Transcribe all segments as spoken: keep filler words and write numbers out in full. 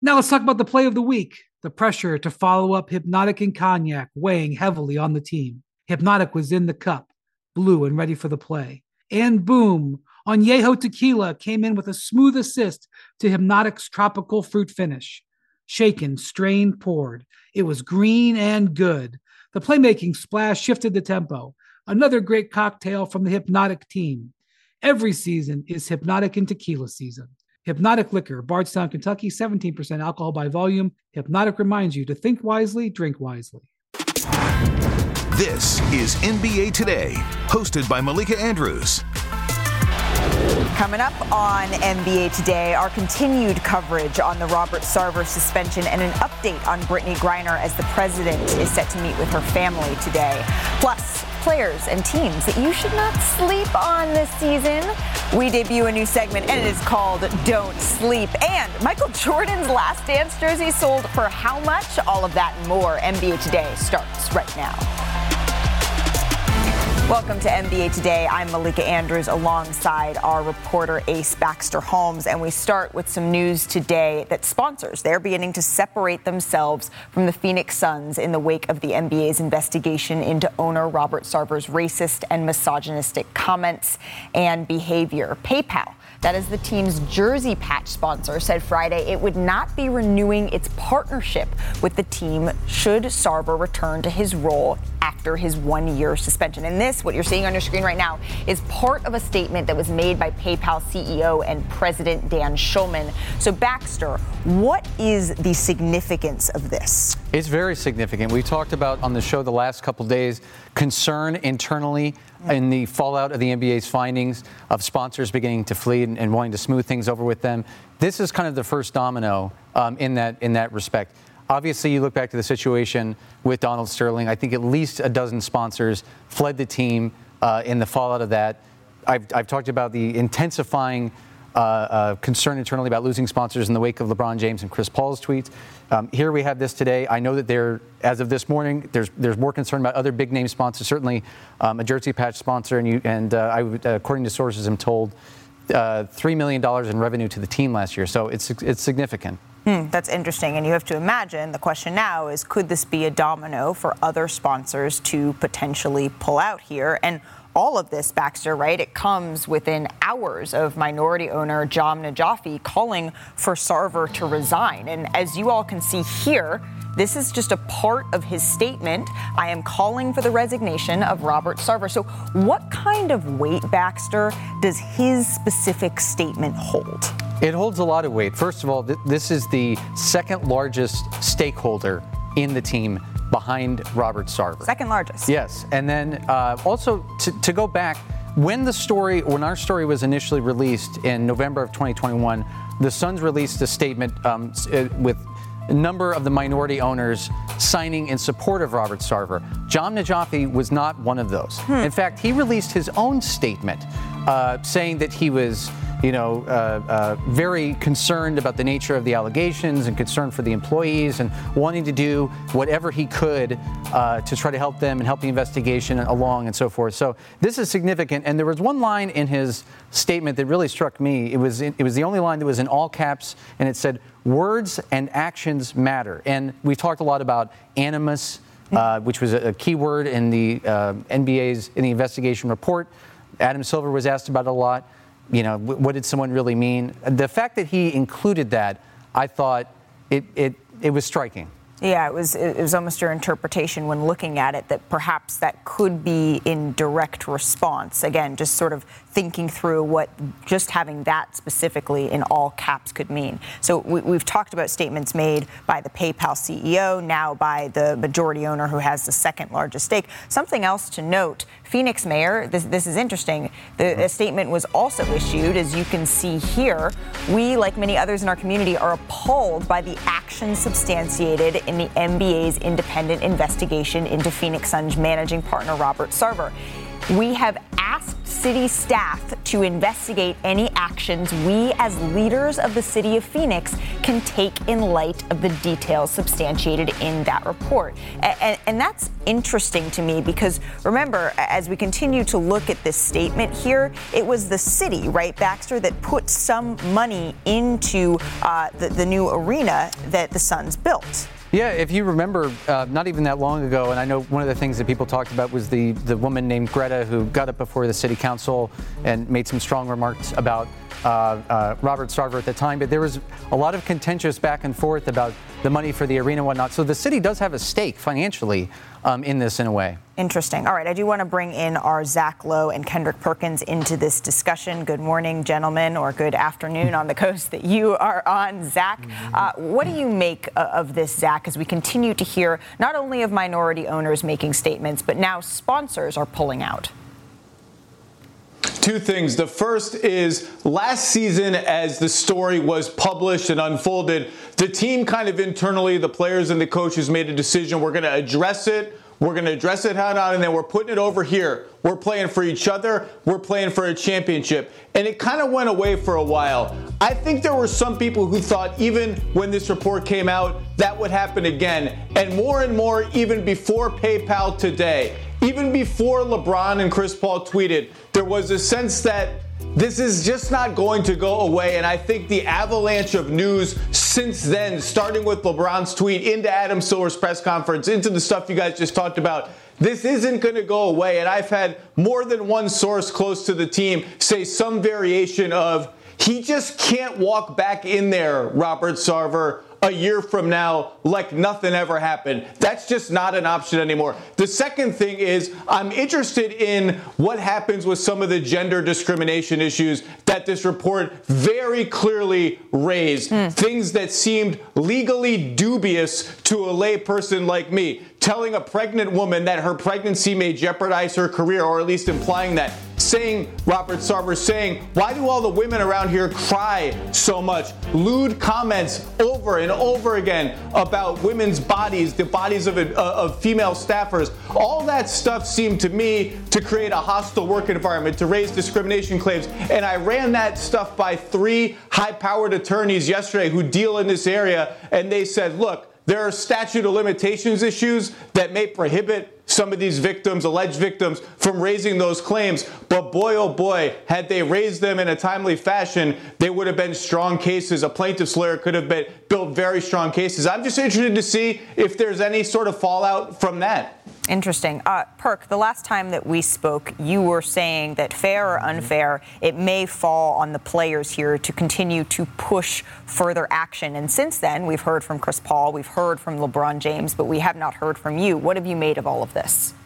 Now let's talk about the play of the week. The pressure to follow up Hypnotic and Cognac weighing heavily on the team. Hypnotic was in the cup, blue and ready for the play. And boom, Añejo Tequila came in with a smooth assist to Hypnotic's tropical fruit finish. Shaken, strained, poured. It was green and good. The playmaking splash shifted the tempo. Another great cocktail from the Hypnotic team. Every season is Hypnotic and Tequila season. Hypnotic Liquor, Bardstown, Kentucky, seventeen percent alcohol by volume. Hypnotic reminds you to think wisely, drink wisely. This is N B A Today, hosted by Malika Andrews. Coming up on N B A Today, our continued coverage on the Robert Sarver suspension and an update on Brittany Griner as the president is set to meet with her family today. Plus, players and teams that you should not sleep on this season. We debut a new segment, and it is called Don't Sleep. And Michael Jordan's Last Dance jersey sold for how much? All of that and more. N B A Today starts right now. Welcome to N B A Today. I'm Malika Andrews alongside our reporter Ace Baxter Holmes, and we start with some news today that sponsors, they're beginning to separate themselves from the Phoenix Suns in the wake of the N B A's investigation into owner Robert Sarver's racist and misogynistic comments and behavior. PayPal, that is the team's jersey patch sponsor, said Friday it would not be renewing its partnership with the team should Sarver return to his role after his one-year suspension. And this, what you're seeing on your screen right now, is part of a statement that was made by PayPal C E O and President Dan Schulman. So, Baxter, what is the significance of this? It's very significant. We talked about on the show the last couple days concern internally in the fallout of the N B A's findings of sponsors beginning to flee and, and wanting to smooth things over with them. This is kind of the first domino um, in that in that respect. Obviously, you look back to the situation with Donald Sterling. I think at least a dozen sponsors fled the team uh, in the fallout of that. I've, I've talked about the intensifying uh, uh, concern internally about losing sponsors in the wake of LeBron James and Chris Paul's tweets. Um, here we have this today. I know that there, as of this morning, there's there's more concern about other big name sponsors. Certainly, um, a jersey patch sponsor, and you and uh, I, uh, according to sources, I'm told uh, three million dollars in revenue to the team last year. So it's it's significant. Hmm, that's interesting. And you have to imagine the question now is, could this be a domino for other sponsors to potentially pull out here? And all of this, Baxter, right, it comes within hours of minority owner Jahm Najafi calling for Sarver to resign. And as you all can see here, this is just a part of his statement. I am calling for the resignation of Robert Sarver. So what kind of weight, Baxter, does his specific statement hold? It holds a lot of weight. First of all, th- this is the second largest stakeholder in the team behind Robert Sarver. Second largest. Yes. And then uh, also to, to go back, when the story, when our story was initially released in November of twenty twenty-one, the Suns released a statement um, with a number of the minority owners signing in support of Robert Sarver. Jahm Najafi was not one of those. Hmm. In fact, he released his own statement uh, saying that he was, you know, uh, uh, very concerned about the nature of the allegations and concerned for the employees and wanting to do whatever he could uh, to try to help them and help the investigation along and so forth. So this is significant. And there was one line in his statement that really struck me. It was in, it was the only line that was in all caps, and it said, "Words and actions matter." And we've talked a lot about animus, uh, which was a, a key word in the uh, N B A's in the investigation report. Adam Silver was asked about it a lot. You know, what did someone really mean? The fact that he included that, I thought it it, it was striking. Yeah, it was it was almost your interpretation when looking at it that perhaps that could be in direct response. Again, just sort of thinking through what just having that specifically in all caps could mean. So we, we've talked about statements made by the PayPal C E O, now by the majority owner who has the second largest stake. Something else to note, Phoenix mayor, this, this is interesting, the, a statement was also issued, as you can see here. We, like many others in our community, are appalled by the actions substantiated in the N B A's independent investigation into Phoenix Suns managing partner Robert Sarver. We have asked city staff to investigate any actions we as leaders of the city of Phoenix can take in light of the details substantiated in that report. And, and that's interesting to me because, remember, as we continue to look at this statement here, it was the city, right, Baxter, that put some money into uh, the, the new arena that the Suns built. Yeah, if you remember, uh, not even that long ago, and I know one of the things that people talked about was the, the woman named Greta who got up before the city council and made some strong remarks about uh, uh, Robert Sarver at the time. But there was a lot of contentious back and forth about the money for the arena and whatnot. So the city does have a stake financially um, in this in a way. Interesting. All right, I do want to bring in our Zach Lowe and Kendrick Perkins into this discussion. Good morning, gentlemen, or good afternoon on the coast that you are on. Zach, uh, what do you make of this, Zach, as we continue to hear not only of minority owners making statements, but now sponsors are pulling out? Two things. The first is last season, as the story was published and unfolded, the team kind of internally, the players and the coaches made a decision. We're going to address it. We're going to address it head on, and then we're putting it over here. We're playing for each other. We're playing for a championship. And it kind of went away for a while. I think there were some people who thought even when this report came out, that would happen again. And more and more, even before PayPal today, even before LeBron and Chris Paul tweeted, there was a sense that this is just not going to go away. And I think the avalanche of news since then, starting with LeBron's tweet, into Adam Silver's press conference, into the stuff you guys just talked about, this isn't going to go away. And I've had more than one source close to the team say some variation of, he just can't walk back in there, Robert Sarver, a year from now like nothing ever happened. That's just not an option anymore. The second thing is I'm interested in what happens with some of the gender discrimination issues that this report very clearly raised. Mm. Things that seemed legally dubious to a lay person like me. Telling a pregnant woman that her pregnancy may jeopardize her career, or at least implying that. Saying, Robert Sarver saying, why do all the women around here cry so much? Lewd comments over and over again about women's bodies, the bodies of, uh, of female staffers. All that stuff seemed to me to create a hostile work environment, to raise discrimination claims. And I ran that stuff by three high-powered attorneys yesterday who deal in this area, and they said, look, there are statute of limitations issues that may prohibit some of these victims, alleged victims, from raising those claims. But boy, oh boy, had they raised them in a timely fashion, they would have been strong cases. A plaintiff's lawyer could have been, built very strong cases. I'm just interested to see if there's any sort of fallout from that. Interesting. Uh, Perk, the last time that we spoke, you were saying that fair or unfair, it may fall on the players here to continue to push further action. And since then, we've heard from Chris Paul, we've heard from LeBron James, but we have not heard from you. What have you made of all of this?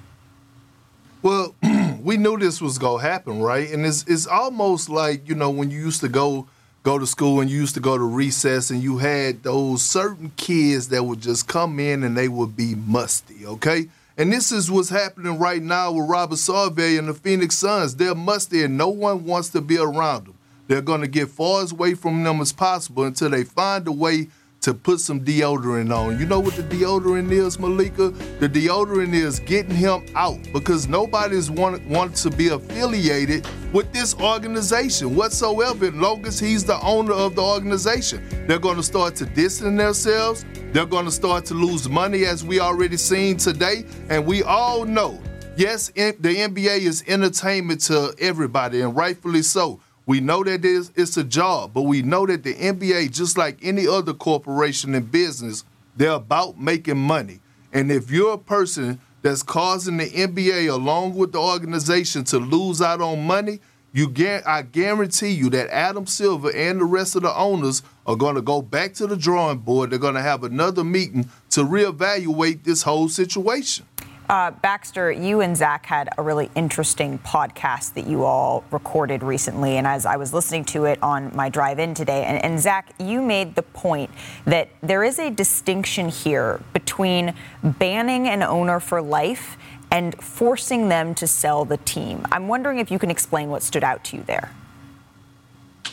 Well, we knew this was going to happen, right? And it's, it's almost like, you know, when you used to go go to school and you used to go to recess and you had those certain kids that would just come in and they would be musty, okay? And this is what's happening right now with Robert Sarver and the Phoenix Suns. They're musty and no one wants to be around them. They're going to get far as away from them as possible until they find a way to put some deodorant on. You know what the deodorant is, Malika? The deodorant is getting him out because nobody's want, wants to be affiliated with this organization whatsoever, as long as he's the owner of the organization. They're going to start to distance themselves. They're going to start to lose money, as we already seen today. And we all know, yes, the N B A is entertainment to everybody, and rightfully so. We know that it's a job, but we know that the N B A, just like any other corporation in business, they're about making money. And if you're a person that's causing the N B A, along with the organization, to lose out on money, you get, I guarantee you that Adam Silver and the rest of the owners are going to go back to the drawing board. They're going to have another meeting to reevaluate this whole situation. Uh, Baxter, you and Zach had a really interesting podcast that you all recorded recently. And as I was listening to it on my drive in today, and, and Zach, you made the point that there is a distinction here between banning an owner for life and forcing them to sell the team. I'm wondering if you can explain what stood out to you there.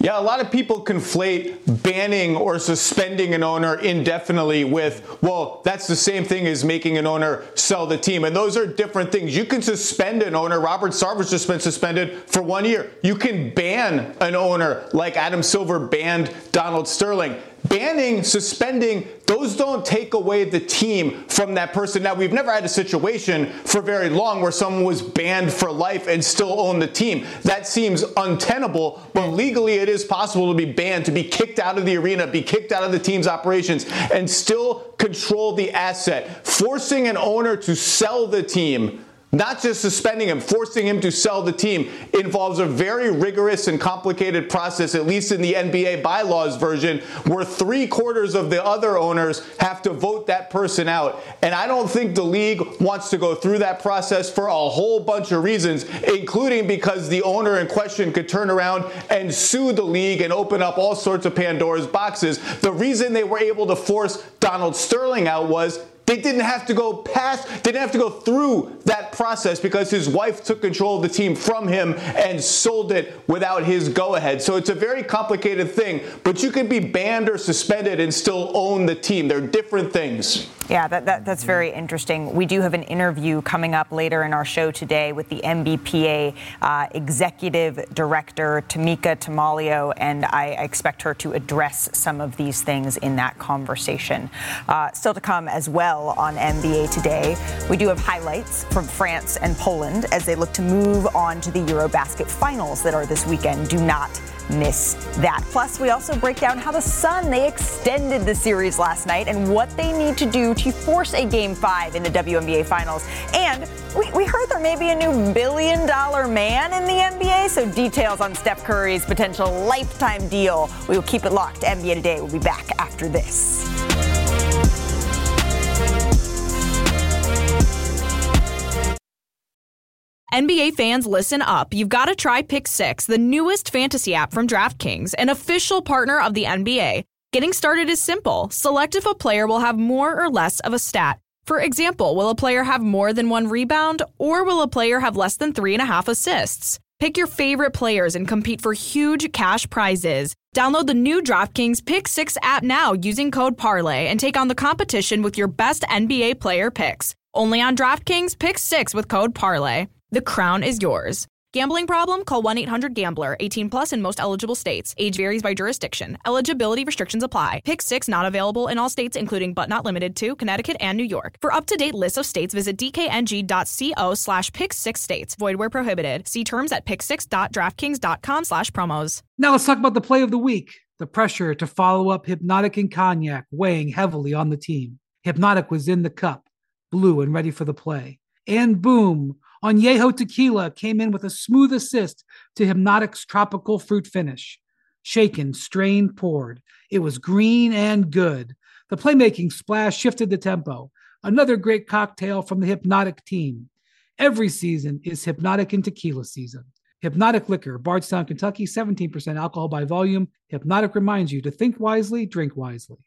Yeah, a lot of people conflate banning or suspending an owner indefinitely with, well, that's the same thing as making an owner sell the team. And those are different things. You can suspend an owner. Robert Sarver's just been suspended for one year. You can ban an owner like Adam Silver banned Donald Sterling. Banning, suspending, those don't take away the team from that person. Now, we've never had a situation for very long where someone was banned for life and still own the team. That seems untenable, but legally it is possible to be banned, to be kicked out of the arena, be kicked out of the team's operations, and still control the asset. Forcing an owner to sell the team, not just suspending him, forcing him to sell the team, involves a very rigorous and complicated process, at least in the N B A bylaws version, where three quarters of the other owners have to vote that person out. And I don't think the league wants to go through that process for a whole bunch of reasons, including because the owner in question could turn around and sue the league and open up all sorts of Pandora's boxes. The reason they were able to force Donald Sterling out was they didn't have to go past, they didn't have to go through that process because his wife took control of the team from him and sold it without his go-ahead. So it's a very complicated thing, but you can be banned or suspended and still own the team. They're different things. Yeah, that, that, that's very interesting. We do have an interview coming up later in our show today with the N B P A uh, Executive Director, Tamika Tamalio, and I expect her to address some of these things in that conversation. Uh, still to come as well on N B A Today, we do have highlights from France and Poland as they look to move on to the Eurobasket finals that are this weekend. Do not miss that. Plus, we also break down how the Sun, they extended the series last night and what they need to do to force a game five in the W N B A finals. And we, we heard there may be a new billion dollar man in the N B A, so details on Steph Curry's potential lifetime deal. We will keep it locked. N B A Today will be back after this. N B A fans, listen up. You've got to try Pick Six, the newest fantasy app from DraftKings, an official partner of the N B A. Getting started is simple. Select if a player will have more or less of a stat. For example, will a player have more than one rebound, or will a player have less than three and a half assists? Pick your favorite players and compete for huge cash prizes. Download the new DraftKings Pick Six app now using code Parlay and take on the competition with your best N B A player picks. Only on DraftKings Pick Six with code Parlay. The crown is yours. Gambling problem? Call one eight hundred gambler. eighteen plus in most eligible states. Age varies by jurisdiction. Eligibility restrictions apply. Pick Six not available in all states, including but not limited to Connecticut and New York. For up-to-date lists of states, visit dkng.co slash pick six states. Void where prohibited. See terms at pick six dot draftkings dot com slash promos. Now let's talk about the play of the week. The pressure to follow up Hypnotic and Cognac weighing heavily on the team. Hypnotic was in the cup, blue and ready for the play. And boom, Añejo Tequila came in with a smooth assist to Hypnotic's tropical fruit finish. Shaken, strained, poured. It was green and good. The playmaking splash shifted the tempo. Another great cocktail from the Hypnotic team. Every season is Hypnotic and Tequila season. Hypnotic Liquor, Bardstown, Kentucky, seventeen percent alcohol by volume. Hypnotic reminds you to think wisely, drink wisely.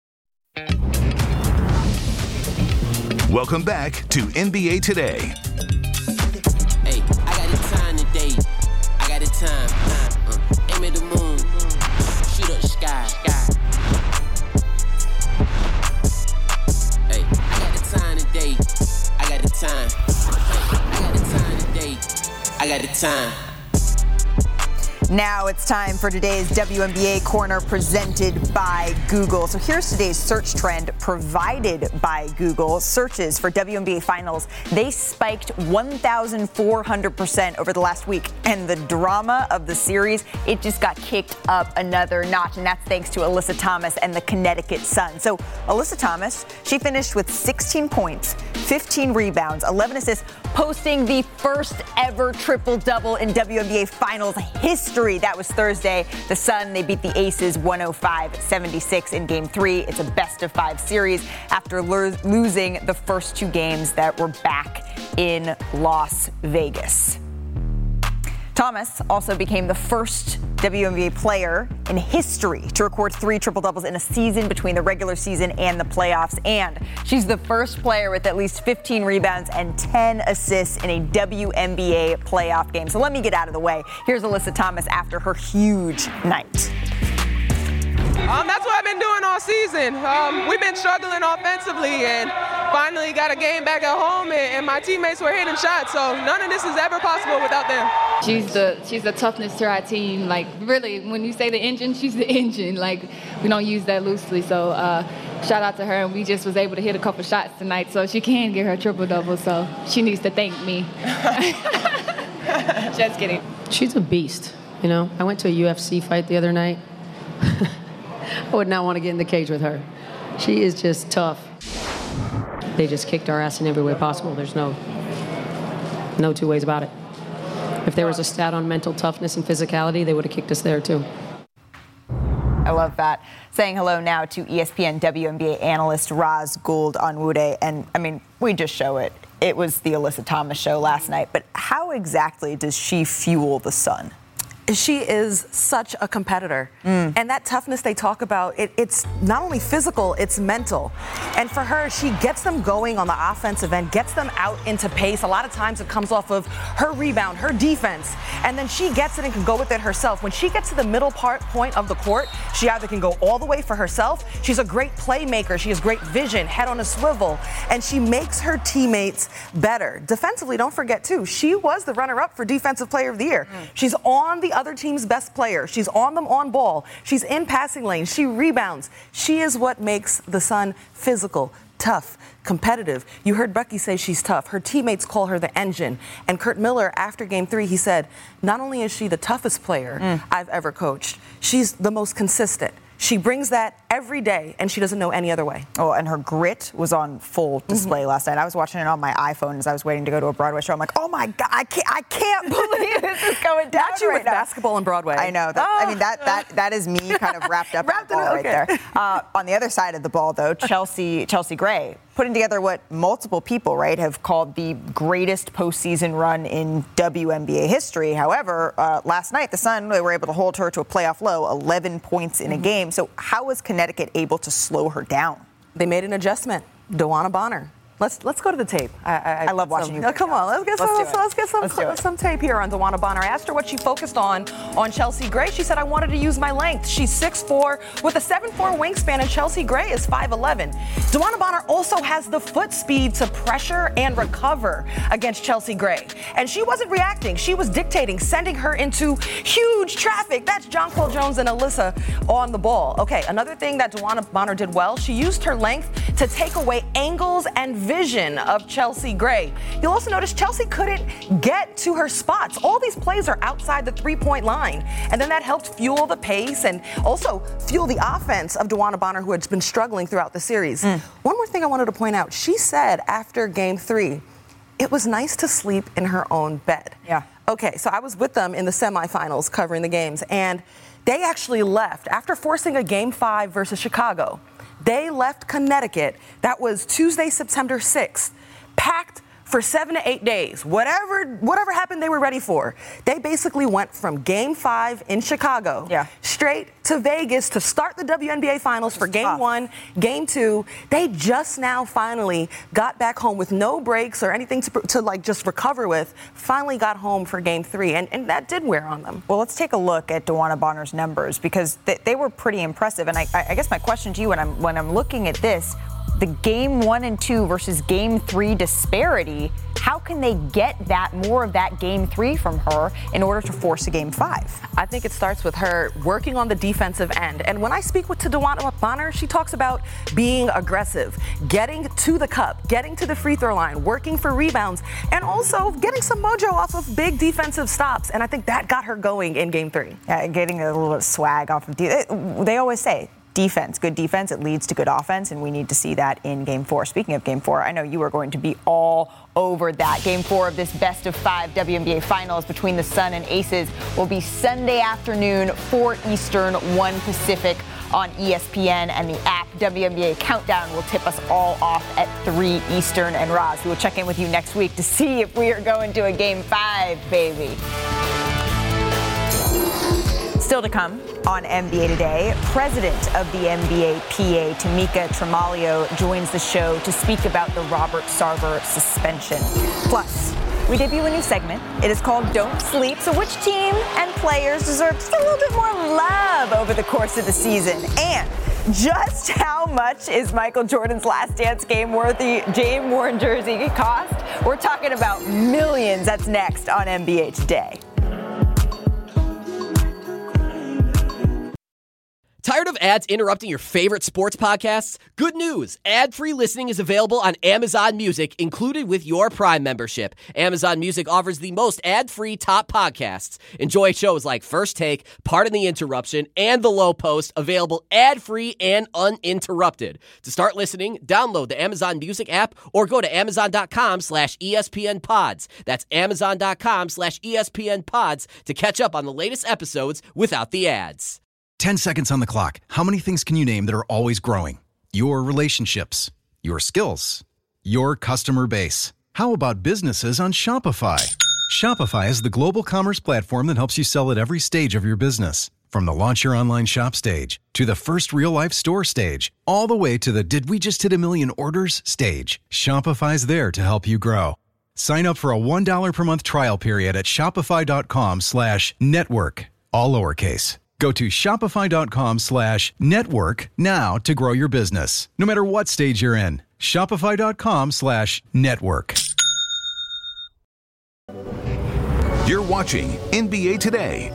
Welcome back to N B A Today. Hey, I got the time today. I got the time. Uh, aim at the moon. Shoot up the sky. sky. Hey, I got the time today. I got the time. I got the time today. I got the time. Now it's time for today's W N B A Corner presented by Google. So here's today's search trend provided by Google. Searches for W N B A Finals, they spiked one thousand four hundred percent over the last week. And the drama of the series, it just got kicked up another notch. And that's thanks to Alyssa Thomas and the Connecticut Sun. So Alyssa Thomas, she finished with sixteen points, fifteen rebounds, eleven assists, posting the first ever triple-double in W N B A Finals history. That was Thursday. The Sun, they beat the Aces one oh five seventy-six in game three. It's a best of five series after lo- losing the first two games that were back in Las Vegas. Thomas also became the first W N B A player in history to record three triple-doubles in a season between the regular season and the playoffs. And she's the first player with at least fifteen rebounds and ten assists in a W N B A playoff game. So let me get out of the way. Here's Alyssa Thomas after her huge night. Um, that's what I've been doing all season. Um, we've been struggling offensively and finally got a game back at home, and, and my teammates were hitting shots. So none of this is ever possible without them. She's the she's the toughness to our team. Like, really, when you say the engine, she's the engine. Like, we don't use that loosely. So uh, shout out to her. And we just was able to hit a couple shots tonight, so she can get her triple-double. So she needs to thank me. Just kidding. She's a beast, you know. I went to a U F C fight the other night. I would not want to get in the cage with her. She is just tough. They just kicked our ass in every way possible. There's no, no two ways about it. If there was a stat on mental toughness and physicality, they would have kicked us there too. I love that. Saying hello now to E S P N W N B A analyst Raz Gould Onwude. And I mean, we just show it. It was the Alyssa Thomas show last night. But how exactly does she fuel the Sun? She is such a competitor. Mm. And that toughness they talk about, it, it's not only physical, it's mental. And for her, she gets them going on the offensive end, gets them out into pace. A lot of times it comes off of her rebound, her defense, and then she gets it and can go with it herself. When she gets to the middle part point of the court, she either can go all the way for herself. She's a great playmaker. She has great vision, head on a swivel, and she makes her teammates better. Defensively, don't forget, too, she was the runner-up for Defensive Player of the Year. Mm. She's on the other team's best player. She's on them on ball. She's in passing lane. She rebounds. She is what makes the Sun physical, tough, competitive. You heard Bucky say she's tough. Her teammates call her the engine. And Curt Miller, after game three, he said, not only is she the toughest player mm. I've ever coached, she's the most consistent. She brings that every day, and she doesn't know any other way. Oh, and her grit was on full display mm-hmm. last night. I was watching it on my iPhone as I was waiting to go to a Broadway show. I'm like, oh my God, I can't, I can't believe this is going down Not you right with now. Basketball and Broadway. I know. That, oh. I mean, that that that is me kind of wrapped up wrapped in the ball in it, right okay. there. Uh, on the other side of the ball, though, Chelsea Chelsea Gray putting together what multiple people, right, have called the greatest postseason run in W N B A history. However, uh, last night, the Sun, they were able to hold her to a playoff low, eleven points in mm-hmm. a game. So how was Connecticut able to slow her down? They made an adjustment. DeWanna Bonner. Let's let's go to the tape. I, I, I love watching some, you. No, come on, let's get some. Let's, let's get some let's some tape here on DeWanna Bonner. I asked her what she focused on on Chelsea Gray. She said, I wanted to use my length. She's six foot four with a seven foot four wingspan, and Chelsea Gray is five eleven. DeWanna Bonner also has the foot speed to pressure and recover against Chelsea Gray. And she wasn't reacting. She was dictating, sending her into huge traffic. That's Jonquel Jones and Alyssa on the ball. Okay, another thing that DeWanna Bonner did well, she used her length to take away angles and vision of Chelsea Gray. You'll also notice Chelsea couldn't get to her spots. All these plays are outside the three-point line. And then that helped fuel the pace and also fuel the offense of DeWanna Bonner, who had been struggling throughout the series. Mm. One more thing I wanted to point out. She said after game three, it was nice to sleep in her own bed. Yeah. Okay, so I was with them in the semifinals covering the games, and they actually left after forcing a game five versus Chicago. They left Connecticut. That was Tuesday, September sixth, packed for seven to eight days. Whatever whatever happened, they were ready for. They basically went from game five in Chicago yeah. straight to Vegas to start the W N B A Finals for game tough. one, game two. They just now finally got back home with no breaks or anything to, to like just recover with. Finally got home for game three, and, and that did wear on them. Well, let's take a look at DeWanna Bonner's numbers because they, they were pretty impressive. And I, I guess my question to you when I'm when I'm looking at this, the game one and two versus game three disparity, how can they get that more of that game three from her in order to force a game five? I think it starts with her working on the defensive end. And when I speak with to DeWanna Bonner, she talks about being aggressive, getting to the cup, getting to the free throw line, working for rebounds, and also getting some mojo off of big defensive stops. And I think that got her going in game three. Yeah, getting a little bit of swag off of de- they always say, defense, good defense, it leads to good offense, and we need to see that in game four. Speaking of game four, I know you are going to be all over that. Game four of this best of five W N B A Finals between the Sun and Aces will be Sunday afternoon, four Eastern, one Pacific on E S P N, and the app W N B A Countdown will tip us all off at three Eastern. And Roz, we will check in with you next week to see if we are going to a game five, baby. Still to come on N B A Today, president of the N B A P A, Tamika Tremolio, joins the show to speak about the Robert Sarver suspension. Plus, we debut a new segment. It is called Don't Sleep. So which team and players deserve just a little bit more love over the course of the season? And just how much is Michael Jordan's Last Dance game-worthy James Warren jersey cost? We're talking about millions. That's next on N B A Today. Tired of ads interrupting your favorite sports podcasts? Good news! Ad-free listening is available on Amazon Music, included with your Prime membership. Amazon Music offers the most ad-free top podcasts. Enjoy shows like First Take, Pardon the Interruption, and The Low Post, available ad-free and uninterrupted. To start listening, download the Amazon Music app or go to amazon.com slash ESPN pods. That's amazon.com slash ESPN pods to catch up on the latest episodes without the ads. ten seconds on the clock. How many things can you name that are always growing? Your relationships, your skills, your customer base. How about businesses on Shopify? Shopify is the global commerce platform that helps you sell at every stage of your business. From the launch your online shop stage, to the first real-life store stage, all the way to the did we just hit a million orders stage. Shopify's there to help you grow. Sign up for a one dollar per month trial period at shopify.com slash network, all lowercase. Go to shopify.com slash network now to grow your business, no matter what stage you're in. Shopify.com slash network. You're watching N B A Today.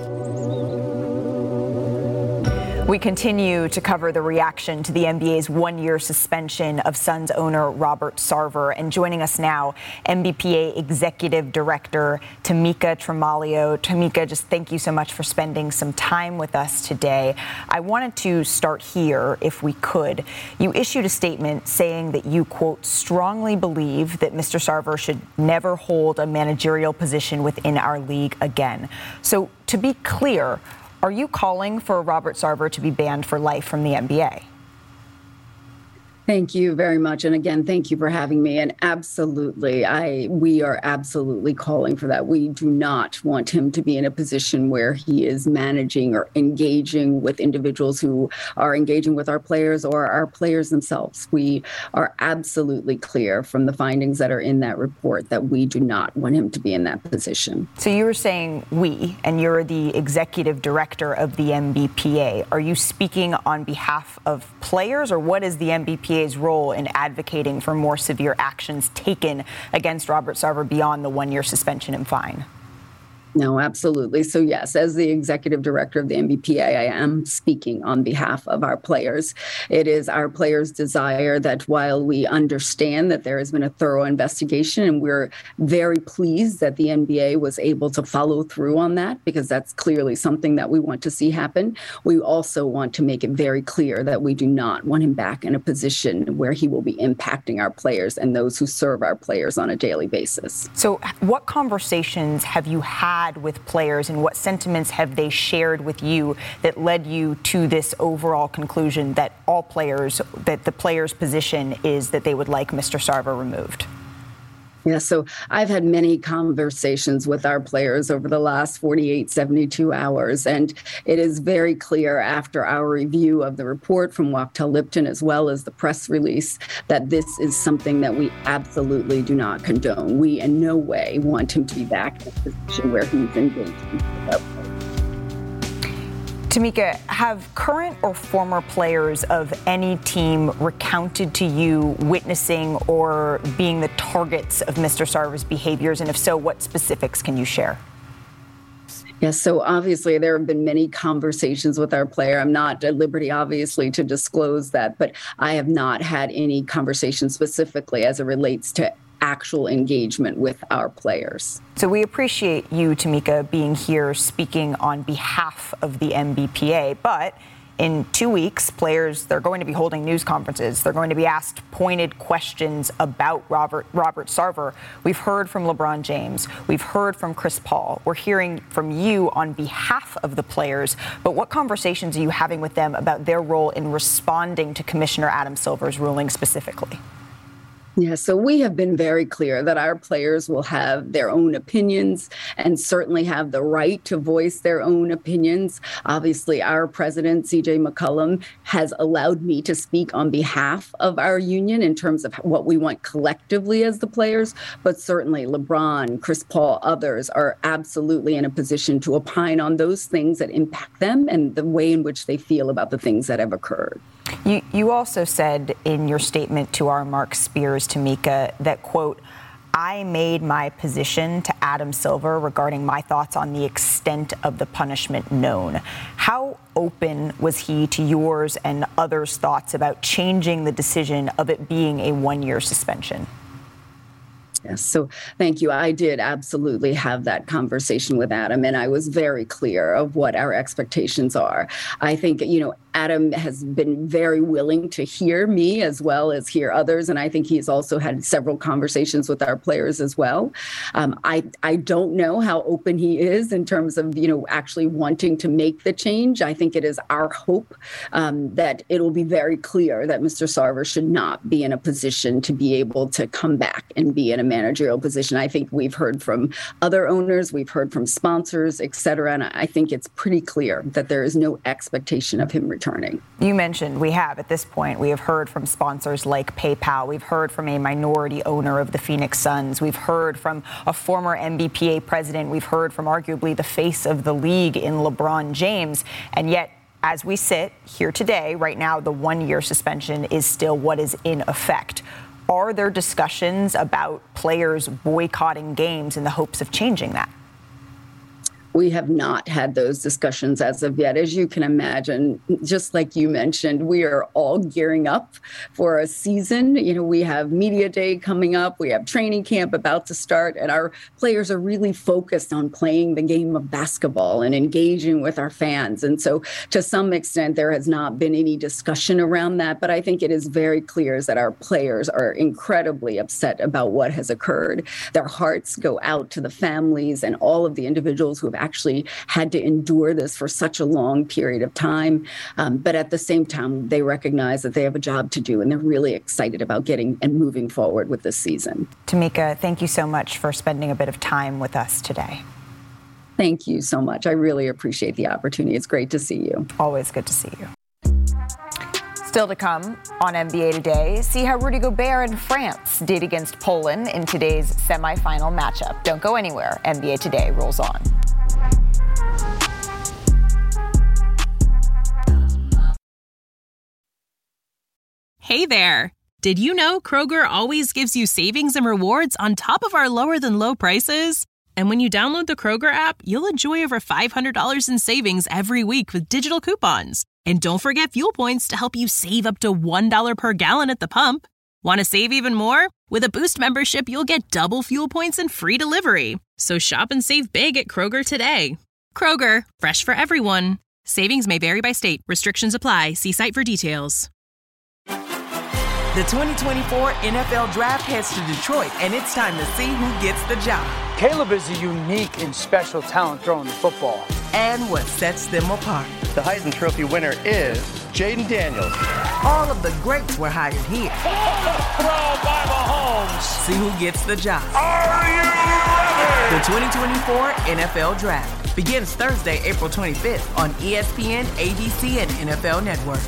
We continue to cover the reaction to the N B A's one-year suspension of Suns owner Robert Sarver. And joining us now, N B P A Executive Director Tamika Tremolio. Tamika, just thank you so much for spending some time with us today. I wanted to start here, if we could. You issued a statement saying that you, quote, strongly believe that Mister Sarver should never hold a managerial position within our league again. So to be clear, are you calling for Robert Sarver to be banned for life from the N B A? Thank you very much. And again, thank you for having me. And absolutely, I we are absolutely calling for that. We do not want him to be in a position where he is managing or engaging with individuals who are engaging with our players or our players themselves. We are absolutely clear from the findings that are in that report that we do not want him to be in that position. So you were saying we, and you're the executive director of the N B P A. Are you speaking on behalf of players, or what is the N B P A role in advocating for more severe actions taken against Robert Sarver beyond the one-year suspension and fine? No, absolutely. So yes, as the executive director of the N B P A, I am speaking on behalf of our players. It is our players' desire that while we understand that there has been a thorough investigation, and we're very pleased that the N B A was able to follow through on that, because that's clearly something that we want to see happen, we also want to make it very clear that we do not want him back in a position where he will be impacting our players and those who serve our players on a daily basis. So what conversations have you had with players, and what sentiments have they shared with you that led you to this overall conclusion that all players, that the players' position is that they would like Mister Sarver removed? Yeah, so I've had many conversations with our players over the last forty-eight, seventy-two hours, and it is very clear after our review of the report from Wachtell Lipton as well as the press release that this is something that we absolutely do not condone. We in no way want him to be back in a position where he's engaging with our players. Tamika, have current or former players of any team recounted to you witnessing or being the targets of Mister Sarver's behaviors? And if so, what specifics can you share? Yes, so obviously there have been many conversations with our player. I'm not at liberty, obviously, to disclose that, but I have not had any conversation specifically as it relates to actual engagement with our players. So we appreciate you, Tamika, being here speaking on behalf of the N B P A, but in two weeks, players, they're going to be holding news conferences. They're going to be asked pointed questions about Robert, Robert Sarver. We've heard from LeBron James. We've heard from Chris Paul. We're hearing from you on behalf of the players. But what conversations are you having with them about their role in responding to Commissioner Adam Silver's ruling specifically? Yeah, so we have been very clear that our players will have their own opinions and certainly have the right to voice their own opinions. Obviously, our president, C J McCollum, has allowed me to speak on behalf of our union in terms of what we want collectively as the players. But certainly LeBron, Chris Paul, others are absolutely in a position to opine on those things that impact them and the way in which they feel about the things that have occurred. You, you also said in your statement to our Mark Spears, Tamika, that, quote, I made my position to Adam Silver regarding my thoughts on the extent of the punishment known. How open was he to yours and others' thoughts about changing the decision of it being a one-year suspension? Yes. So thank you. I did absolutely have that conversation with Adam, and I was very clear of what our expectations are. I think, you know, Adam has been very willing to hear me as well as hear others, and I think he's also had several conversations with our players as well. Um, I I don't know how open he is in terms of, you know, actually wanting to make the change. I think it is our hope um, that it will be very clear that Mister Sarver should not be in a position to be able to come back and be in a managerial position. I think we've heard from other owners, we've heard from sponsors, et cetera, and I think it's pretty clear that there is no expectation of him returning. You mentioned we have at this point, we have heard from sponsors like PayPal. We've heard from a minority owner of the Phoenix Suns. We've heard from a former N B P A president. We've heard from arguably the face of the league in LeBron James. And yet, as we sit here today, right now, the one-year suspension is still what is in effect. Are there discussions about players boycotting games in the hopes of changing that? We have not had those discussions as of yet. As you can imagine, just like you mentioned, we are all gearing up for a season. You know, we have media day coming up. We have training camp about to start, and our players are really focused on playing the game of basketball and engaging with our fans. And so to some extent, there has not been any discussion around that. But I think it is very clear that our players are incredibly upset about what has occurred. Their hearts go out to the families and all of the individuals who have actually had to endure this for such a long period of time. Um, but at the same time, they recognize that they have a job to do, and they're really excited about getting and moving forward with this season. Tamika, thank you so much for spending a bit of time with us today. Thank you so much. I really appreciate the opportunity. It's great to see you. Always good to see you. Still to come on N B A Today, see how Rudy Gobert and France did against Poland in today's semifinal matchup. Don't go anywhere. N B A Today rolls on. Hey there! Did you know Kroger always gives you savings and rewards on top of our lower than low prices? And when you download the Kroger app, you'll enjoy over five hundred dollars in savings every week with digital coupons. And don't forget fuel points to help you save up to one dollar per gallon at the pump. Want to save even more? With a Boost membership, you'll get double fuel points and free delivery. So shop and save big at Kroger today. Kroger, fresh for everyone. Savings may vary by state. Restrictions apply. See site for details. The twenty twenty-four N F L Draft heads to Detroit, and it's time to see who gets the job. Caleb is a unique and special talent throwing the football. And what sets them apart. The Heisman Trophy winner is Jaden Daniels. All of the greats were hired here. Throw by Mahomes. See who gets the job. Are you ready? The twenty twenty-four N F L Draft begins Thursday, April twenty-fifth on E S P N, A B C, and N F L Network.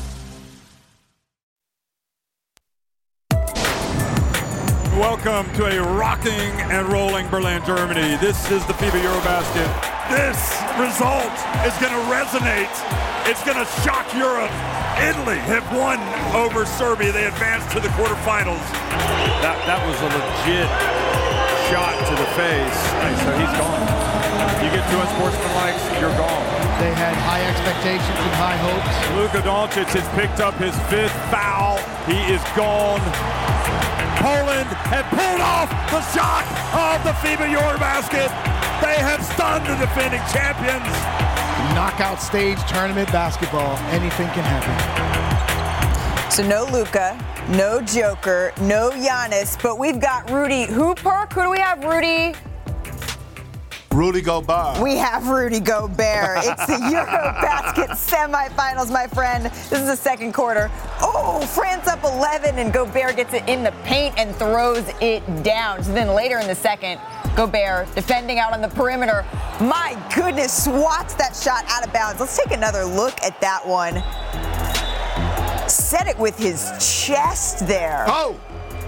Welcome to a rocking and rolling Berlin, Germany. This is the FIBA Eurobasket. This result is going to resonate. It's going to shock Europe. Italy have won over Serbia. They advanced to the quarterfinals. That that was a legit shot to the face. And so he's gone. You get too unsportsmanlike, you're gone. They had high expectations and high hopes. Luka Doncic has picked up his fifth foul. He is gone. Poland have pulled off the shock of the FIBA Eurobasket. They have stunned the defending champions. Knockout stage tournament basketball. Anything can happen. So no Luka, no Joker, no Giannis, but we've got Rudy Hooper. Who do we have, Rudy? Rudy Gobert. We have Rudy Gobert. It's the Eurobasket semifinals, my friend. This is the second quarter. Oh, France up eleven, and Gobert gets it in the paint and throws it down. So then later in the second, Gobert defending out on the perimeter. My goodness, swats that shot out of bounds. Let's take another look at that one. Set it with his chest there. Oh!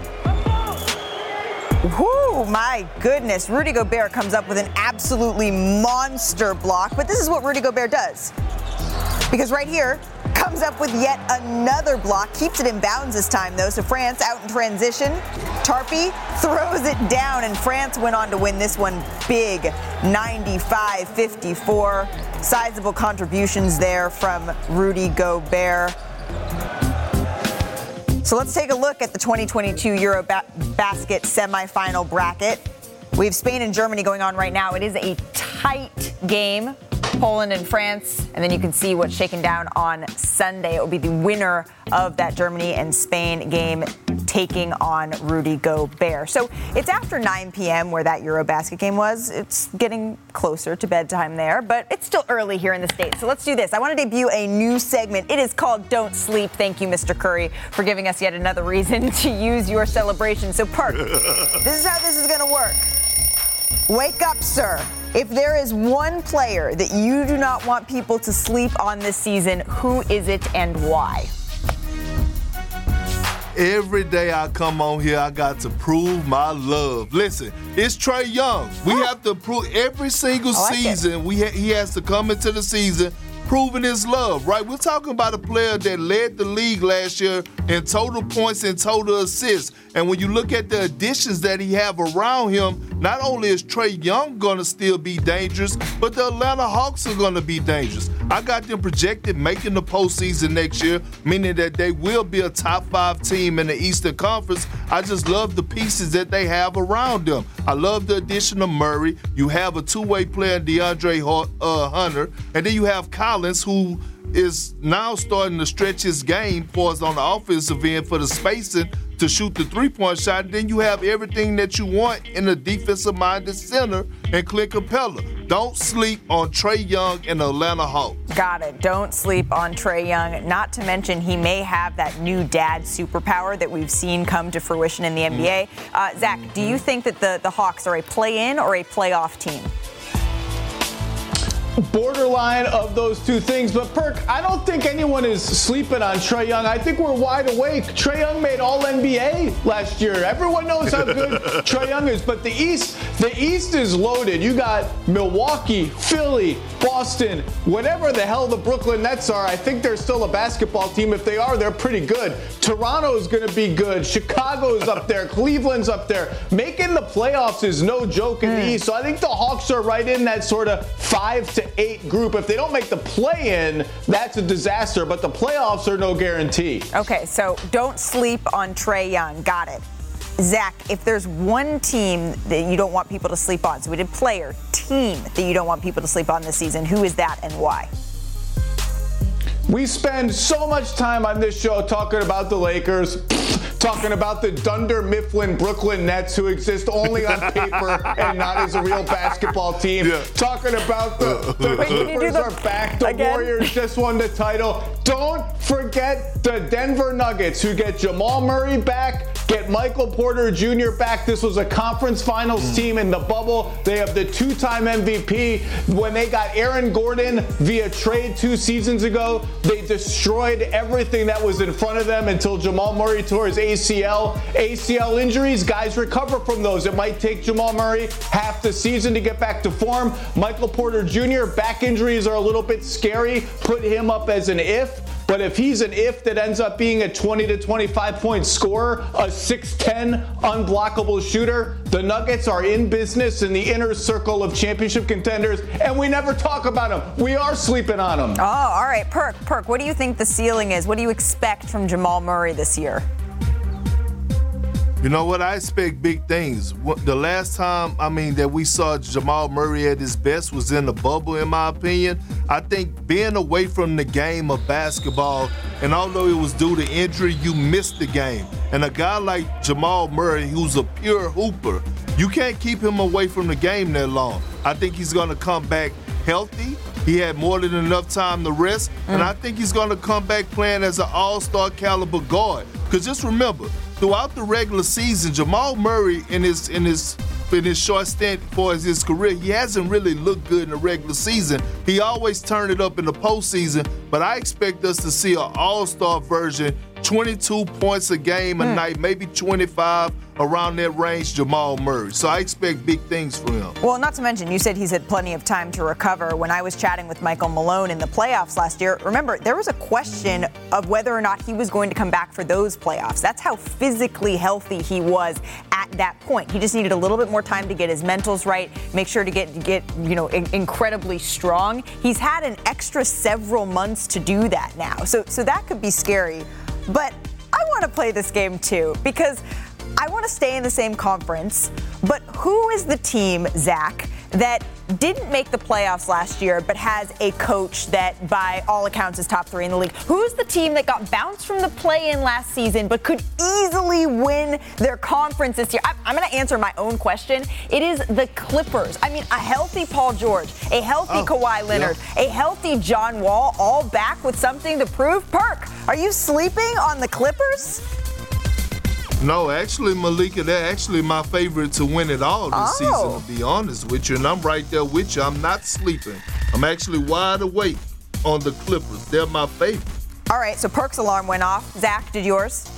Whoo, my goodness. Rudy Gobert comes up with an absolutely monster block, but this is what Rudy Gobert does. Because right here, comes up with yet another block, keeps it in bounds this time though, so France out in transition. Tarpey throws it down, and France went on to win this one big, ninety-five fifty-four. Sizable contributions there from Rudy Gobert. So let's take a look at the twenty twenty-two Eurobasket semifinal bracket. We have Spain and Germany going on right now. It is a tight game, Poland and France, and then you can see what's shaken down on Sunday. It will be the winner of that Germany and Spain game taking on Rudy Gobert. So it's after nine p.m. where that Eurobasket game was. It's getting closer to bedtime there, but it's still early here in the States. So let's do this. I want to debut a new segment. It is called Don't Sleep. Thank you, Mister Curry, for giving us yet another reason to use your celebration. So, Park, this is how this is going to work. Wake up, sir. If there is one player that you do not want people to sleep on this season, who is it and why? Every day I come on here, I got to prove my love. Listen, it's Trae Young. We oh. have to prove every single like season. We ha- he has to come into the season proving his love, right? We're talking about a player that led the league last year in total points and total assists. And when you look at the additions that he have around him, not only is Trae Young going to still be dangerous, but the Atlanta Hawks are going to be dangerous. I got them projected making the postseason next year, meaning that they will be a top five team in the Eastern Conference. I just love the pieces that they have around them. I love the addition of Murray. You have a two-way player, DeAndre uh, Hunter, and then you have Collins, who is now starting to stretch his game for us on the offensive end for the spacing to shoot the three-point shot. And then you have everything that you want in a defensive-minded center and Clint Capella. Don't sleep on Trae Young and the Atlanta Hawks. Got it. Don't sleep on Trae Young. Not to mention he may have that new dad superpower that we've seen come to fruition in the N B A. Uh, Zach, do you think that the, the Hawks are a play-in or a playoff team? Borderline of those two things, but Perk, I don't think anyone is sleeping on Trae Young. I think we're wide awake. Trae Young made All N B A last year. Everyone knows how good Trae Young is, but the East, the East is loaded. You got Milwaukee, Philly, Boston, whatever the hell the Brooklyn Nets are. I think they're still a basketball team. If they are, they're pretty good. Toronto's going to be good. Chicago's up there. Cleveland's up there. Making the playoffs is no joke in mm. the East. So I think the Hawks are right in that sort of five to eight group. If they don't make the play-in, that's a disaster, but the playoffs are no guarantee. Okay, so don't sleep on Trae Young. Got it. Zach, if there's one team that you don't want people to sleep on, so we did player, team that you don't want people to sleep on this season, who is that and why? We spend so much time on this show talking about the Lakers, talking about the Dunder Mifflin Brooklyn Nets, who exist only on paper and not as a real basketball team. Yeah. Talking about the, the Wait, Clippers the, are back. The again? Warriors just won the title. Don't forget the Denver Nuggets, who get Jamal Murray back, get Michael Porter Junior back. This was a conference finals mm. team in the bubble. They have the two-time M V P. When they got Aaron Gordon via trade two seasons ago, they destroyed everything that was in front of them until Jamal Murray tore his A C L. A C L injuries, guys recover from those. It might take Jamal Murray half the season to get back to form. Michael Porter Junior, back injuries are a little bit scary. Put him up as an if. But if he's an if that ends up being a twenty to twenty-five point scorer, a six ten unblockable shooter, the Nuggets are in business in the inner circle of championship contenders, and we never talk about them. We are sleeping on them. Oh, all right. Perk, Perk, what do you think the ceiling is? What do you expect from Jamal Murray this year? You know what? I expect big things. The last time, I mean, that we saw Jamal Murray at his best was in the bubble, in my opinion. I think being away from the game of basketball, and although it was due to injury, you missed the game. And a guy like Jamal Murray, who's a pure hooper, You can't keep him away from the game that long. I think he's going to come back healthy. He had more than enough time to rest, mm. and I think he's going to come back playing as an all-star caliber guard. Because just remember, throughout the regular season, Jamal Murray in his in his in his short stint for his career, he hasn't really looked good in the regular season. He always turned it up in the postseason, but I expect us to see an all-star version, twenty-two points a game a mm. night, maybe twenty-five, around that range, Jamal Murray. So I expect big things from him. Well, not to mention, you said he's had plenty of time to recover. When I was chatting with Michael Malone in the playoffs last year, remember, there was a question of whether or not he was going to come back for those playoffs. That's how physically healthy he was at that point. He just needed a little bit more time to get his mentals right, make sure to get, get you know, in- incredibly strong. He's had an extra several months to do that now. So, so that could be scary. But I want to play this game, too, because I want to stay in the same conference, but who is the team, Zach, that didn't make the playoffs last year but has a coach that, by all accounts, is top three in the league? Who's the team that got bounced from the play-in last season but could easily win their conference this year? I'm going to answer my own question. It is the Clippers. I mean, a healthy Paul George, a healthy oh, Kawhi Leonard, yeah. a healthy John Wall, all back with something to prove. Perk, are you sleeping on the Clippers? No, actually, Malika, they're actually my favorite to win it all this oh. season, to be honest with you. And I'm right there with you. I'm not sleeping. I'm actually wide awake on the Clippers. They're my favorite. All right, so Perk's alarm went off. Zach, did yours?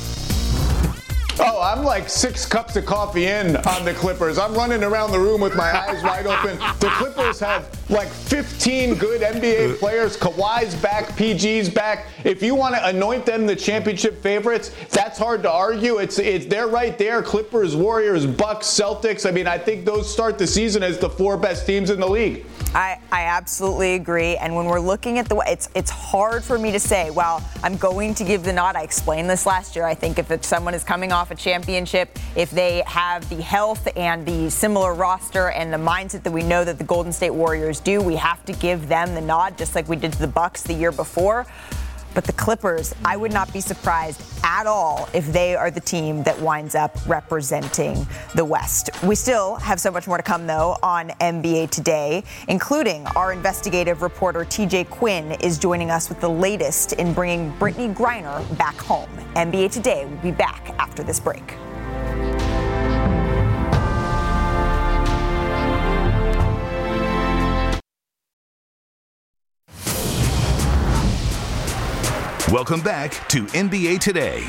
Oh, I'm like six cups of coffee in on the Clippers. I'm running around the room with my eyes wide open. The Clippers have like fifteen good N B A players. Kawhi's back, P G's back. If you want to anoint them the championship favorites, that's hard to argue. It's it's they're right there. Clippers, Warriors, Bucks, Celtics. I mean, I think those start the season as the four best teams in the league. I, I absolutely agree. And when we're looking at the way, it's it's hard for me to say, well, I'm going to give the nod. I explained this last year. I think if it's someone is coming off a championship, if they have the health and the similar roster and the mindset that we know that the Golden State Warriors do, we have to give them the nod, just like we did to the Bucks the year before. But the Clippers, I would not be surprised at all if they are the team that winds up representing the West. We still have so much more to come, though, on N B A Today, including our investigative reporter T J Quinn is joining us with the latest in bringing Brittney Griner back home. N B A Today will be back after this break. Welcome back to N B A Today.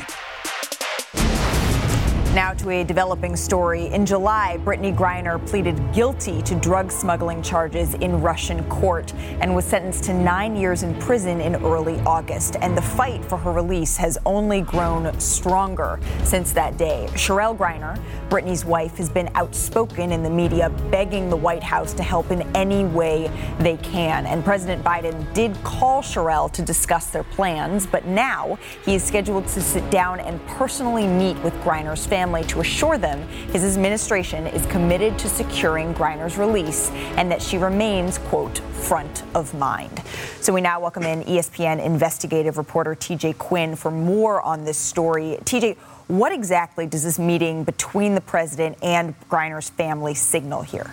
Now to a developing story. In July, Brittney Griner pleaded guilty to drug smuggling charges in Russian court and was sentenced to nine years in prison in early August. And the fight for her release has only grown stronger since that day. Cherelle Griner, Brittney's wife, has been outspoken in the media, begging the White House to help in any way they can. And President Biden did call Cherelle to discuss their plans, but now he is scheduled to sit down and personally meet with Griner's family to assure them his administration is committed to securing Griner's release and that she remains, quote, front of mind. So we now welcome in E S P N investigative reporter T J Quinn for more on this story. T J, what exactly does this meeting between the president and Griner's family signal here?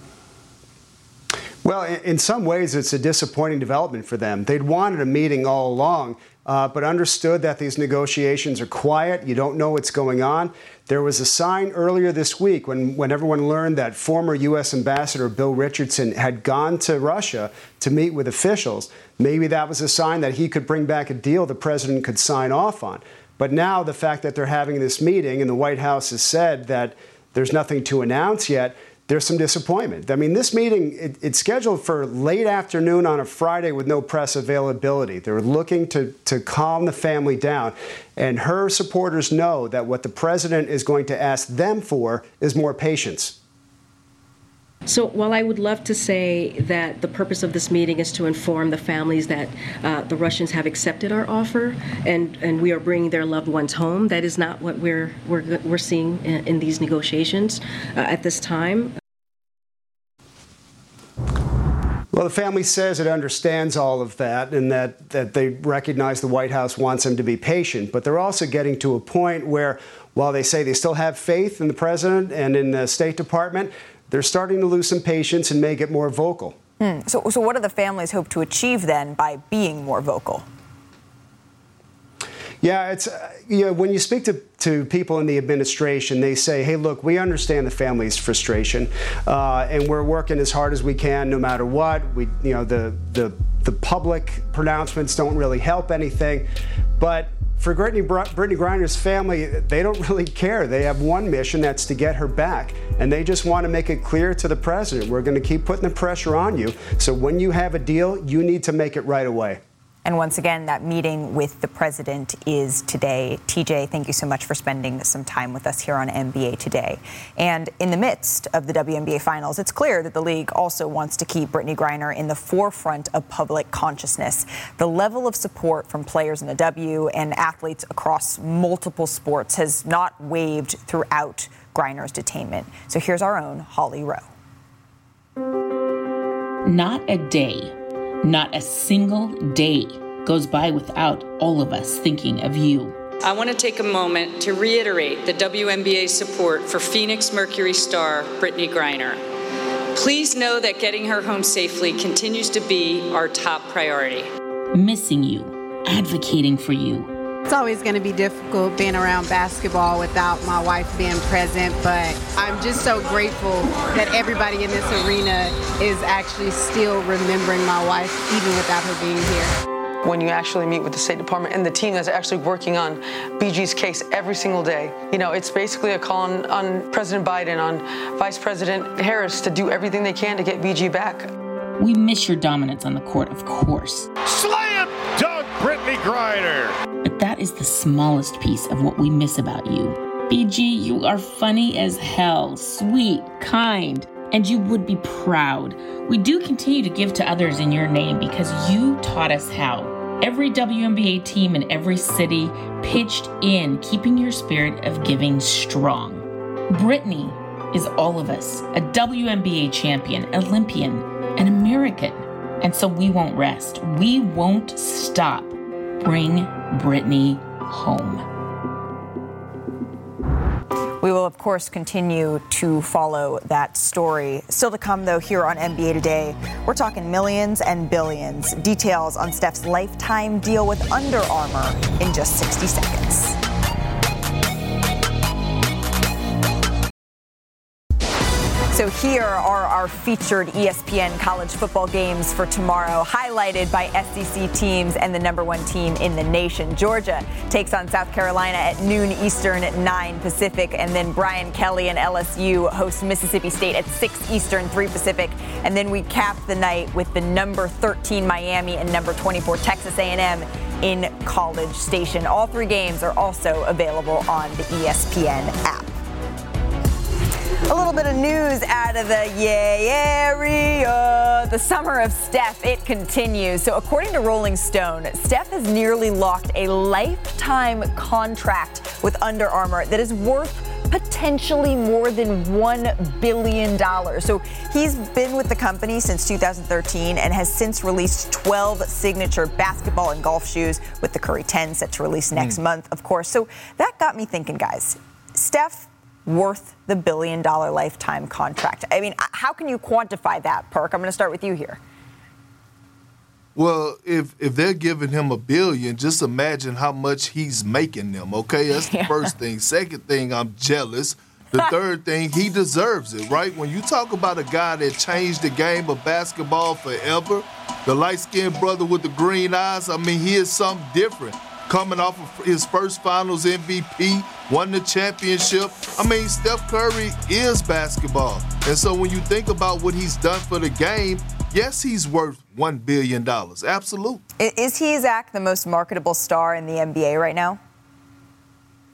Well, in some ways, it's a disappointing development for them. They'd wanted a meeting all along, uh, but understood that these negotiations are quiet. You don't know what's going on. There was a sign earlier this week when, when everyone learned that former U S Ambassador Bill Richardson had gone to Russia to meet with officials. Maybe that was a sign that he could bring back a deal the president could sign off on. But now the fact that they're having this meeting and the White House has said that there's nothing to announce yet, there's some disappointment. I mean, this meeting, it, it's scheduled for late afternoon on a Friday with no press availability. They're looking to, to calm the family down. And her supporters know that what the president is going to ask them for is more patience. So while I would love to say that the purpose of this meeting is to inform the families that uh, the Russians have accepted our offer and, and we are bringing their loved ones home, that is not what we're we're, we're seeing in, in these negotiations uh, at this time. Well, the family says it understands all of that and that, that they recognize the White House wants them to be patient. But they're also getting to a point where, while they say they still have faith in the president and in the State Department, they're starting to lose some patience and may get more vocal. Hmm. So, so what do the families hope to achieve then by being more vocal? Yeah, it's, uh, you know, when you speak to, to people in the administration, they say, hey, look, we understand the family's frustration, uh, and we're working as hard as we can no matter what. We, you know, the, the, the public pronouncements don't really help anything. But for Brittany, Brittany Griner's family, they don't really care. They have one mission, that's to get her back. And they just want to make it clear to the president, we're going to keep putting the pressure on you. So when you have a deal, you need to make it right away. And once again, that meeting with the president is today. T J, thank you so much for spending some time with us here on N B A Today. And in the midst of the W N B A Finals, it's clear that the league also wants to keep Brittany Griner in the forefront of public consciousness. The level of support from players in the W and athletes across multiple sports has not wavered throughout Griner's detainment. So here's our own Holly Rowe. Not a day. Not a single day goes by without all of us thinking of you. I want to take a moment to reiterate the W N B A support for Phoenix Mercury star Brittany Griner. Please know that getting her home safely continues to be our top priority. Missing you, advocating for you. It's always going to be difficult being around basketball without my wife being present, but I'm just so grateful that everybody in this arena is actually still remembering my wife, even without her being here. When you actually meet with the State Department and the team that's actually working on B G's case every single day, you know, it's basically a call on, on President Biden, on Vice President Harris to do everything they can to get B G back. We miss your dominance on the court, of course. Slam dunk Brittany Griner! But that is the smallest piece of what we miss about you. B G, you are funny as hell, sweet, kind, and you would be proud. We do continue to give to others in your name because you taught us how. Every W N B A team in every city pitched in, keeping your spirit of giving strong. Brittany is all of us, a W N B A champion, Olympian, an American. And so we won't rest. We won't stop. Bring Brittany home. We will, of course, continue to follow that story. Still to come, though, here on N B A Today, we're talking millions and billions. Details on Steph's lifetime deal with Under Armour in just sixty seconds. So here are our featured E S P N college football games for tomorrow, highlighted by S E C teams and the number one team in the nation. Georgia takes on South Carolina at noon Eastern, at nine Pacific. And then Brian Kelly and L S U host Mississippi State at six Eastern, three Pacific. And then we cap the night with the number thirteen Miami and number twenty-four Texas A and M in College Station. All three games are also available on the E S P N app. A little bit of news out of the Yay area. The summer of Steph, it continues. So according to Rolling Stone, Steph has nearly locked a lifetime contract with Under Armour that is worth potentially more than one billion dollars. So he's been with the company since two thousand thirteen and has since released twelve signature basketball and golf shoes, with the Curry ten set to release next mm. month, of course. So that got me thinking, guys. Steph worth the billion dollar lifetime contract. I mean, how can you quantify that, Perk? I'm going to start with you here. Well, if if they're giving him a billion, just imagine how much he's making them, okay? That's the yeah. first thing. Second thing, I'm jealous. The third thing, he deserves it, right? When you talk about a guy that changed the game of basketball forever, the light-skinned brother with the green eyes, I mean, he is something different. Coming off of his first finals M V P, won the championship. I mean, Steph Curry is basketball. And so when you think about what he's done for the game, yes, he's worth one billion dollars. Absolutely. Is he, Zach, the most marketable star in the N B A right now?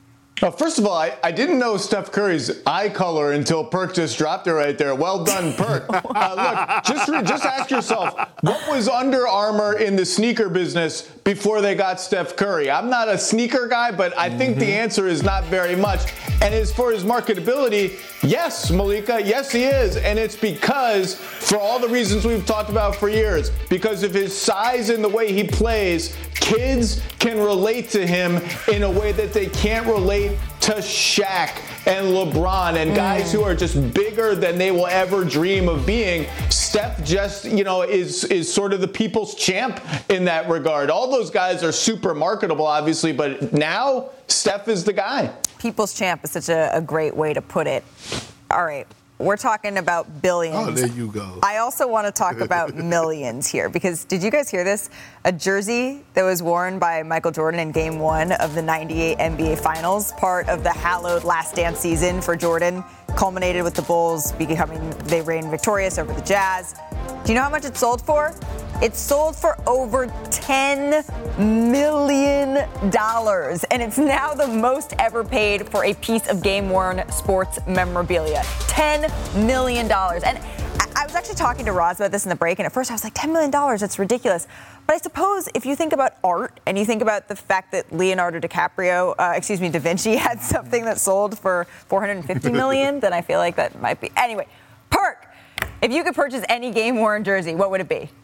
Well, first of all, I, I didn't know Steph Curry's eye color until Perk just dropped it right there. Well done, Perk. uh, look, just re- just ask yourself, what was Under Armour in the sneaker business before they got Steph Curry? I'm not a sneaker guy, but I mm-hmm. think the answer is not very much. And as far as marketability, yes, Malika, yes, he is. And it's because, for all the reasons we've talked about for years, because of his size and the way he plays, kids can relate to him in a way that they can't relate to Shaq and LeBron and guys mm. who are just bigger than they will ever dream of being. Steph just, you know, is is sort of the people's champ in that regard. All those guys are super marketable, obviously, but now Steph is the guy. People's champ is such a, a great way to put it. All right. We're talking about billions. Oh, there you go. I also want to talk about millions here because did you guys hear this? A jersey that was worn by Michael Jordan in Game One of the ninety-eight N B A Finals, part of the hallowed Last Dance season for Jordan, culminated with the Bulls becoming, they reigned victorious over the Jazz. Do you know how much it sold for? It sold for over ten million dollars, and it's now the most ever paid for a piece of game-worn sports memorabilia. ten million dollars. And I was actually talking to Roz about this in the break, and at first I was like, ten million dollars, that's ridiculous. But I suppose if you think about art and you think about the fact that Leonardo DiCaprio, uh, excuse me, Da Vinci had something that sold for four hundred fifty million dollars, then I feel like that might be. Anyway, Perk, if you could purchase any game-worn jersey, what would it be?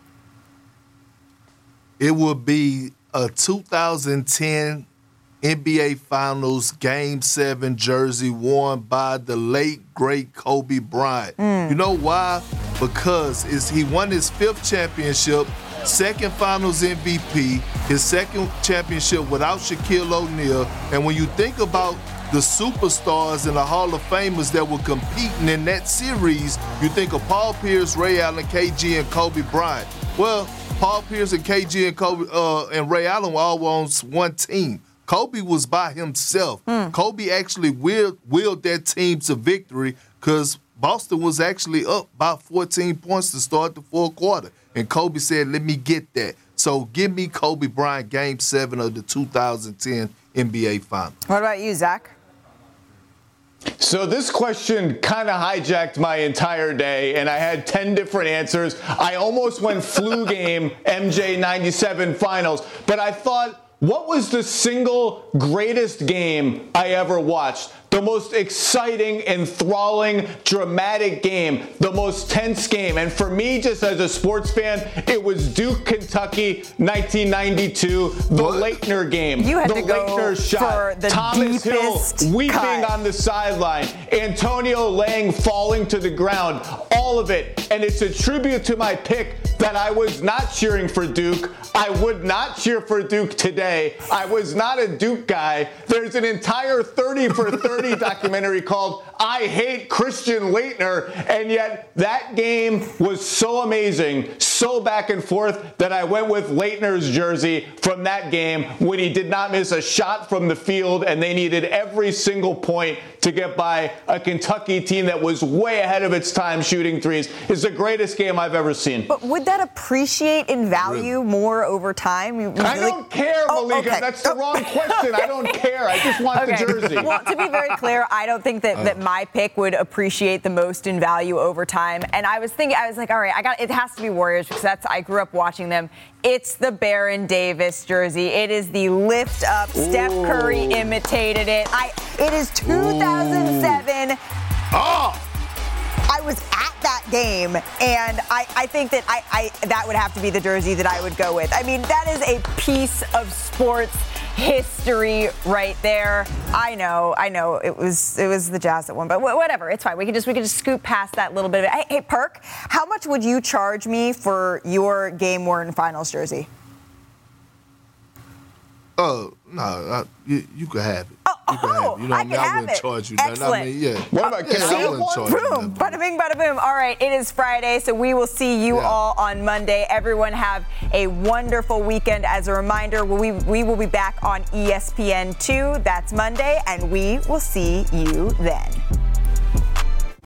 It would be a two thousand ten N B A Finals Game seven jersey worn by the late, great Kobe Bryant. Mm. You know why? Because it's, he won his fifth championship, second Finals M V P, his second championship without Shaquille O'Neal. And when you think about the superstars and the Hall of Famers that were competing in that series, you think of Paul Pierce, Ray Allen, K G, and Kobe Bryant. Well, Paul Pierce and K G and Kobe uh, and Ray Allen were all on one team. Kobe was by himself. Mm. Kobe actually willed, willed that team to victory because Boston was actually up by fourteen points to start the fourth quarter. And Kobe said, let me get that. So give me Kobe Bryant Game seven of the two thousand ten N B A Finals. What about you, Zach? So this question kind of hijacked my entire day, and I had ten different answers. I almost went flu game M J ninety-seven Finals, but I thought, what was the single greatest game I ever watched? The most exciting, enthralling, dramatic game, the most tense game. And for me, just as a sports fan, it was Duke, Kentucky, nineteen ninety-two, the what? Leitner game. You had the to go Leitner shot, for the Thomas Hill weeping cut. on the sideline, Antonio Lang falling to the ground, all of it. And it's a tribute to my pick that I was not cheering for Duke. I would not cheer for Duke today. I was not a Duke guy. There's an entire thirty for thirty documentary called I Hate Christian Laettner, and yet that game was so amazing, so back and forth, that I went with Laettner's jersey from that game when he did not miss a shot from the field and they needed every single point to get by a Kentucky team that was way ahead of its time shooting threes. It's the greatest game I've ever seen. But would that appreciate in value more over time? You, you I really... don't care, Malika. Oh, okay. That's the wrong question. I don't care. I just want okay. the jersey. Well, to be very clear, I don't think that, that my pick would appreciate the most in value over time. And I was thinking, I was like, all right, I got it has to be Warriors because that's I grew up watching them. It's the Baron Davis jersey. It is the lift up. Ooh. Steph Curry imitated it. I. It is two thousand seven. Oh. I was at that game, and I, I think that I, I that would have to be the jersey that I would go with. I mean, that is a piece of sports history right there. I know, I know, it was it was the Jazz that won, but whatever, it's fine. We can just we can just scoot past that little bit of it. Hey, hey Perk, how much would you charge me for your game-worn Finals jersey? Oh, no, I, you, you could have it. Oh, you could oh, have it. You know, I, I mean, can I have wouldn't it. charge you Excellent. that. I mean, yeah. What about yeah, see, I wouldn't charge boom, you that. bada bing, bada boom. All right, it is Friday, so we will see you yeah. all on Monday. Everyone have a wonderful weekend. As a reminder, we, we will be back on E S P N two. That's Monday, and we will see you then.